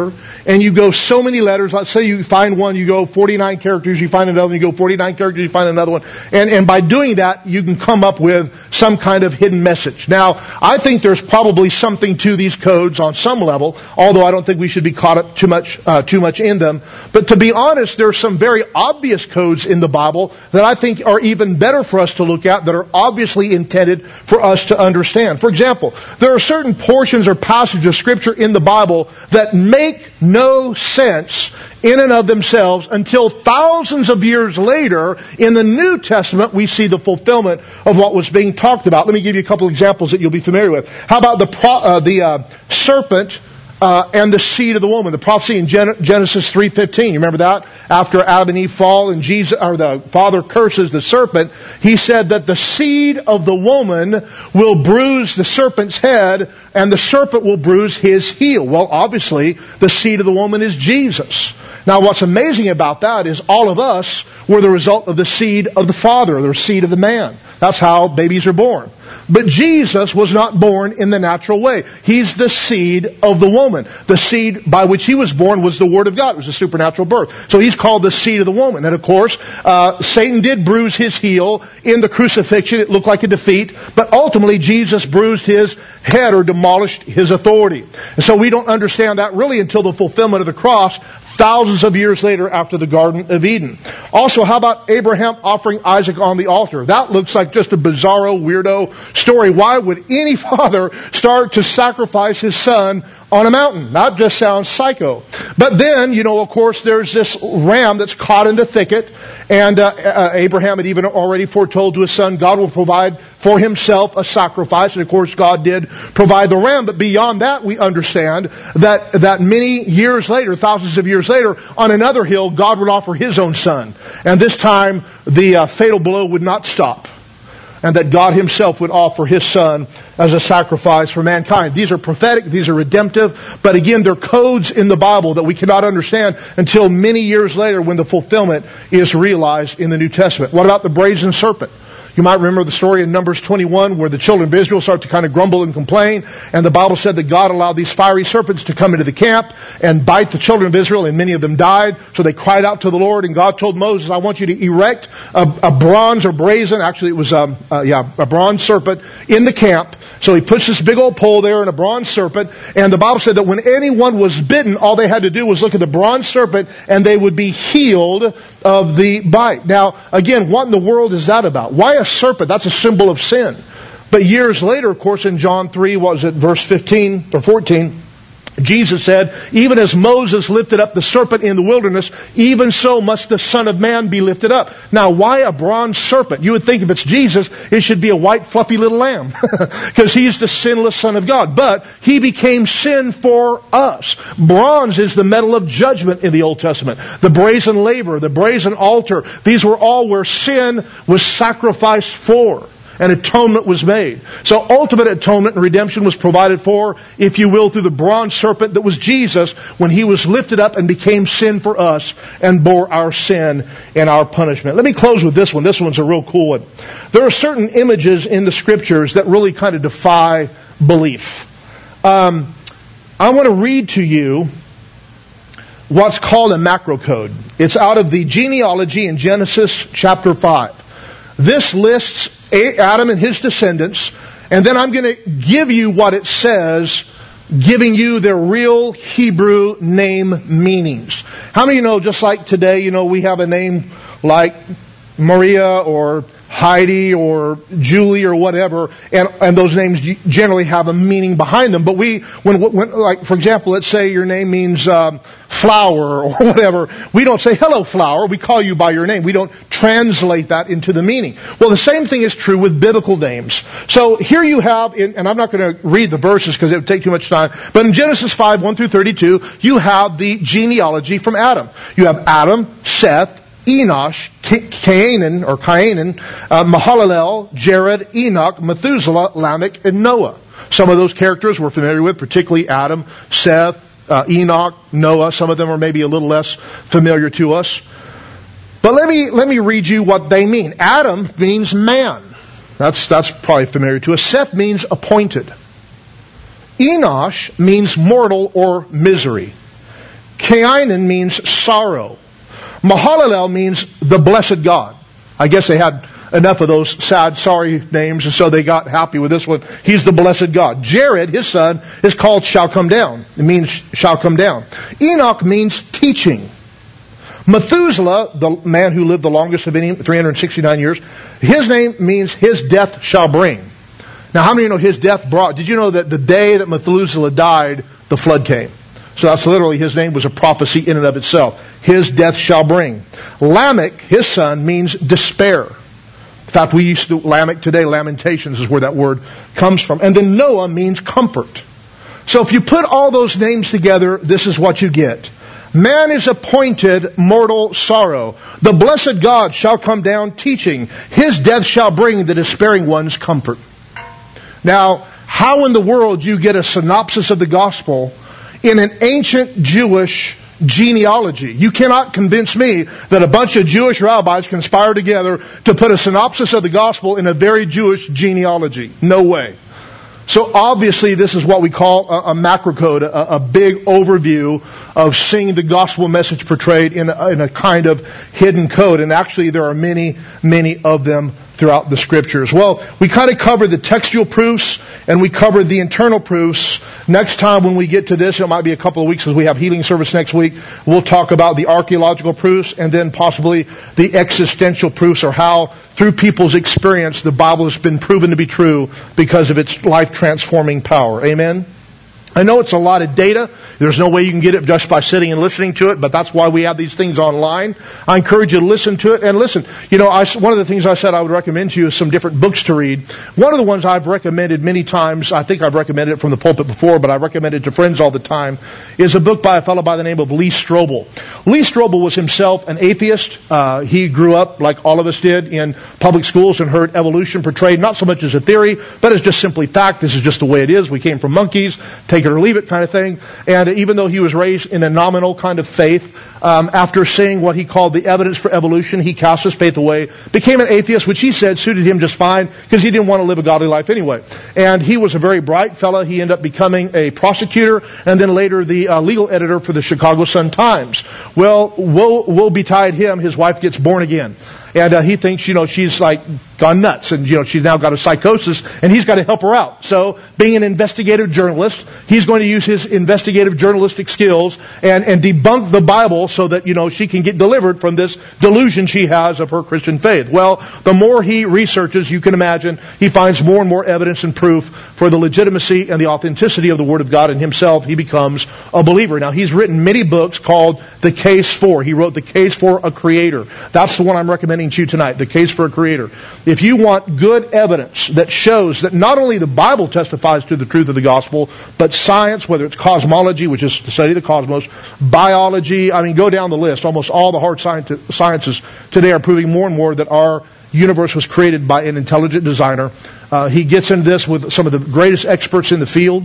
[SPEAKER 1] and you go so many letters. Let's say you find one, you go forty-nine characters, you find another one, you go forty-nine characters, you find another one. And, and by doing that, you can come up with some kind of hidden message. Now, I think there's probably something to these codes on some level, although I don't think we should be caught up too much, uh, too much in them. But to be honest, there are some very obvious codes in the Bible that I think are even better for us to look at, that are obviously intended for us to understand. For example, there are certain portions or passages of Scripture in the Bible that make no sense in and of themselves until thousands of years later in the New Testament we see the fulfillment of what was being talked about. Let me give you a couple examples that you'll be familiar with. How about the pro, uh, the uh, serpent Uh, and the seed of the woman, the prophecy in Gen- Genesis three fifteen. You remember that? After Adam and Eve fall and Jesus, or the Father curses the serpent, he said that the seed of the woman will bruise the serpent's head and the serpent will bruise his heel. Well, obviously, the seed of the woman is Jesus. Now, what's amazing about that is all of us were the result of the seed of the Father, the seed of the man. That's how babies are born. But Jesus was not born in the natural way. He's the seed of the woman. The seed by which he was born was the Word of God. It was a supernatural birth. So he's called the seed of the woman. And of course, uh, Satan did bruise his heel in the crucifixion. It looked like a defeat. But ultimately, Jesus bruised his head or demolished his authority. And so we don't understand that really until the fulfillment of the cross, thousands of years later after the Garden of Eden. Also, how about Abraham offering Isaac on the altar? That looks like just a bizarro, weirdo story. Why would any father start to sacrifice his son on a mountain? That just sounds psycho. But then, you know, of course, there's this ram that's caught in the thicket. And uh, uh, Abraham had even already foretold to his son, God will provide for himself a sacrifice. And of course, God did provide the ram. But beyond that, we understand that, that many years later, thousands of years later, on another hill, God would offer his own son. And this time, the uh, fatal blow would not stop. And that God himself would offer his son as a sacrifice for mankind. These are prophetic, these are redemptive, but again, they're codes in the Bible that we cannot understand until many years later when the fulfillment is realized in the New Testament. What about the brazen serpent? You might remember the story in Numbers twenty-one where the children of Israel start to kind of grumble and complain. And the Bible said that God allowed these fiery serpents to come into the camp and bite the children of Israel, and many of them died. So they cried out to the Lord, and God told Moses, I want you to erect a, a bronze or brazen, actually it was a, uh, yeah, a bronze serpent in the camp. So he puts this big old pole there and a bronze serpent. And the Bible said that when anyone was bitten, all they had to do was look at the bronze serpent and they would be healed of the bite. Now, again, what in the world is that about? Why a serpent? That's a symbol of sin. But years later, of course, in John three, what was it, verse fifteen or fourteen, Jesus said, even as Moses lifted up the serpent in the wilderness, even so must the Son of Man be lifted up. Now, why a bronze serpent? You would think if it's Jesus, it should be a white, fluffy little lamb. Because he's the sinless Son of God. But he became sin for us. Bronze is the metal of judgment in the Old Testament. The brazen laver, the brazen altar, these were all where sin was sacrificed for. And atonement was made. So ultimate atonement and redemption was provided for, if you will, through the bronze serpent that was Jesus when he was lifted up and became sin for us and bore our sin and our punishment. Let me close with this one. This one's a real cool one. There are certain images in the Scriptures that really kind of defy belief. Um, I want to read to you what's called a macro code. It's out of the genealogy in Genesis chapter five. This lists Adam and his descendants, and then I'm going to give you what it says, giving you their real Hebrew name meanings. How many of you know, just like today, you know, we have a name like Maria or Heidi or Julie or whatever, and, and those names generally have a meaning behind them. But we, when, when like, for example, let's say your name means um, flower or whatever, we don't say, hello, flower. We call you by your name. We don't translate that into the meaning. Well, the same thing is true with biblical names. So here you have, in, and I'm not going to read the verses because it would take too much time, but in Genesis five, one through thirty-two, you have the genealogy from Adam. You have Adam, Seth, Enosh, Cainan, or Cainan, uh, Mahalalel, Jared, Enoch, Methuselah, Lamech, and Noah. Some of those characters we're familiar with, particularly Adam, Seth, uh, Enoch, Noah. Some of them are maybe a little less familiar to us. But let me let me read you what they mean. Adam means man. That's that's probably familiar to us. Seth means appointed. Enosh means mortal or misery. Kainan means sorrow. Mahalalel means the blessed God. I guess they had enough of those sad, sorry names, and so they got happy with this one. He's the blessed God. Jared, his son, is called shall come down. It means shall come down. Enoch means teaching. Methuselah, the man who lived the longest of any, three hundred sixty-nine years, his name means his death shall bring. Now, how many of you know his death brought? Did you know that the day that Methuselah died, the flood came? So that's literally, his name was a prophecy in and of itself. His death shall bring. Lamech, his son, means despair. In fact, we used to, Lamech today, Lamentations is where that word comes from. And then Noah means comfort. So if you put all those names together, this is what you get. Man is appointed mortal sorrow. The blessed God shall come down teaching. His death shall bring the despairing ones comfort. Now, how in the world do you get a synopsis of the gospel in an ancient Jewish genealogy? You cannot convince me that a bunch of Jewish rabbis conspire together to put a synopsis of the gospel in a very Jewish genealogy. No way. So obviously this is what we call a, a macrocode, a, a big overview of seeing the gospel message portrayed in a, in a kind of hidden code. And actually there are many, many of them throughout the scriptures. Well, we kind of covered the textual proofs and we covered the internal proofs. Next time when we get to this, it might be a couple of weeks because we have healing service next week. We'll talk about the archaeological proofs and then possibly the existential proofs, or how through people's experience the Bible has been proven to be true because of its life transforming power. Amen? I know it's a lot of data. There's no way you can get it just by sitting and listening to it, but that's why we have these things online. I encourage you to listen to it. And listen, you know, I, one of the things I said I would recommend to you is some different books to read. One of the ones I've recommended many times, I think I've recommended it from the pulpit before, but I recommend it to friends all the time, is a book by a fellow by the name of Lee Strobel. Lee Strobel was himself an atheist. Uh, he grew up, like all of us did, in public schools and heard evolution portrayed not so much as a theory, but as just simply fact. This is just the way it is. We came from monkeys. Take it or leave it kind of thing. And even though he was raised in a nominal kind of faith, um, after seeing what he called the evidence for evolution, he cast his faith away, became an atheist, which he said suited him just fine because he didn't want to live a godly life anyway. And he was a very bright fellow. He ended up becoming a prosecutor and then later the uh, legal editor for the Chicago Sun-Times. Well, woe, woe betide him, his wife gets born again. And uh, he thinks, you know, she's like gone nuts and, you know, she's now got a psychosis and he's got to help her out. So being an investigative journalist, he's going to use his investigative journalistic skills and, and debunk the Bible so that, you know, she can get delivered from this delusion she has of her Christian faith. Well, the more he researches, you can imagine, he finds more and more evidence and proof for the legitimacy and the authenticity of the Word of God, and himself, he becomes a believer. Now, he's written many books called The Case For. He wrote The Case For a Creator. That's the one I'm recommending to you tonight, The Case for a Creator. If you want good evidence that shows that not only the Bible testifies to the truth of the gospel, but science, whether it's cosmology, which is the study of the cosmos, biology, I mean, go down the list. Almost all the hard sciences today are proving more and more that our universe was created by an intelligent designer. Uh, he gets into this with some of the greatest experts in the field.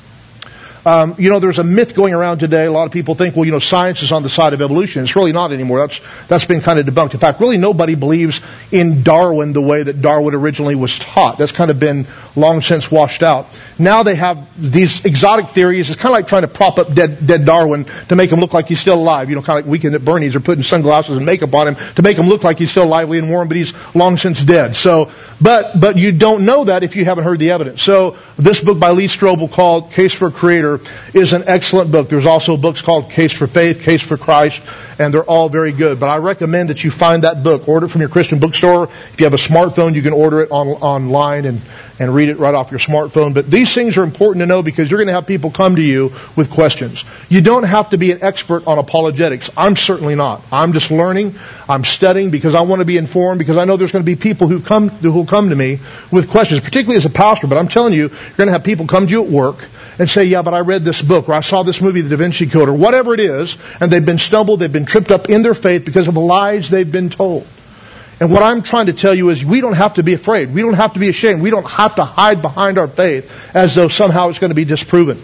[SPEAKER 1] Um, you know, there's a myth going around today. A lot of people think, well, you know, science is on the side of evolution. It's really not anymore. That's that's been kind of debunked. In fact, really nobody believes in Darwin the way that Darwin originally was taught. That's kind of been long since washed out. Now they have these exotic theories. It's kind of like trying to prop up dead, dead Darwin to make him look like he's still alive. You know, kind of like Weekend at Bernie's are putting sunglasses and makeup on him to make him look like he's still lively and warm, but he's long since dead. So, but but you don't know that if you haven't heard the evidence. So this book by Lee Strobel called Case for a Creator is an excellent book. There's also books called Case for Faith, Case for Christ, and they're all very good. But I recommend that you find that book. Order it from your Christian bookstore. If you have a smartphone, you can order it on, online and, and read it right off your smartphone. But these things are important to know because you're going to have people come to you with questions. You don't have to be an expert on apologetics. I'm certainly not. I'm just learning. I'm studying because I want to be informed, because I know there's going to be people who come who come to me with questions, particularly as a pastor. But I'm telling you, you're going to have people come to you at work and say, yeah, but I read this book, or I saw this movie, The Da Vinci Code, or whatever it is, and they've been stumbled, they've been tripped up in their faith because of the lies they've been told. And what I'm trying to tell you is we don't have to be afraid. We don't have to be ashamed. We don't have to hide behind our faith as though somehow it's going to be disproven.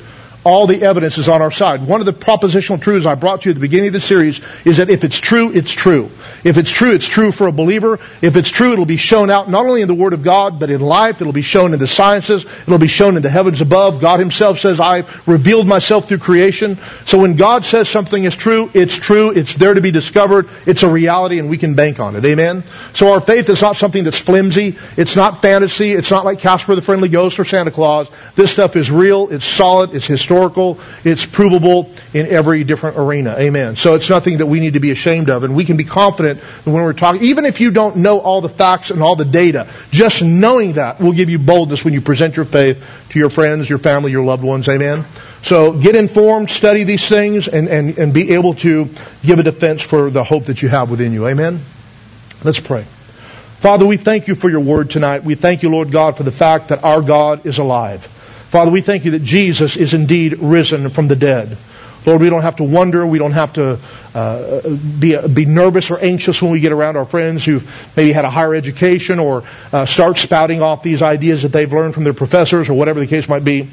[SPEAKER 1] all the evidence is on our side. One of the propositional truths I brought to you at the beginning of the series is that if it's true, it's true. If it's true, it's true for a believer. If it's true, it'll be shown out not only in the Word of God, but in life. It'll be shown in the sciences. It'll be shown in the heavens above. God Himself says, I've revealed myself through creation. So when God says something is true, it's true. It's there to be discovered. It's a reality, and we can bank on it. Amen? So our faith is not something that's flimsy. It's not fantasy. It's not like Casper the Friendly Ghost or Santa Claus. This stuff is real. It's solid. It's historical. It's provable in every different arena. Amen. So it's nothing that we need to be ashamed of, and we can be confident that when we're talking, even if you don't know all the facts and all the data, just knowing that will give you boldness when you present your faith to your friends, your family, your loved ones. Amen. So get informed, study these things, and, and, and be able to give a defense for the hope that you have within you. Amen. Let's pray. Father, we thank you for your word tonight. We thank you, Lord God, for the fact that our God is alive. Father, we thank you that Jesus is indeed risen from the dead. Lord, we don't have to wonder. We don't have to uh, be be nervous or anxious when we get around our friends who've maybe had a higher education or uh, start spouting off these ideas that they've learned from their professors or whatever the case might be.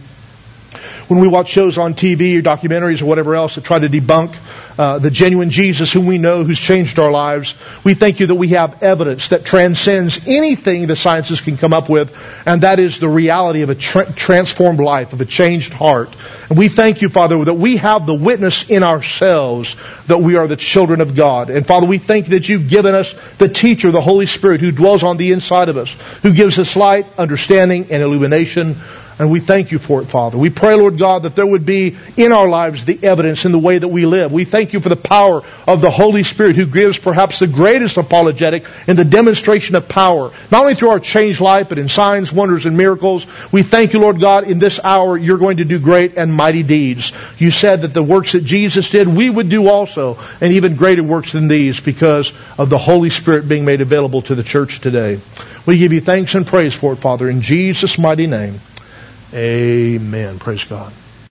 [SPEAKER 1] When we watch shows on T V or documentaries or whatever else that try to debunk uh, the genuine Jesus whom we know, who's changed our lives, we thank you that we have evidence that transcends anything the sciences can come up with, and that is the reality of a tra- transformed life, of a changed heart. And we thank you, Father, that we have the witness in ourselves that we are the children of God. And Father, we thank you that you've given us the teacher, the Holy Spirit, who dwells on the inside of us, who gives us light, understanding, and illumination. And we thank you for it, Father. We pray, Lord God, that there would be in our lives the evidence in the way that we live. We thank you for the power of the Holy Spirit, who gives perhaps the greatest apologetic in the demonstration of power, not only through our changed life, but in signs, wonders, and miracles. We thank you, Lord God, in this hour you're going to do great and mighty deeds. You said that the works that Jesus did, we would do also, and even greater works than these, because of the Holy Spirit being made available to the church today. We give you thanks and praise for it, Father, in Jesus' mighty name. Amen. Praise God.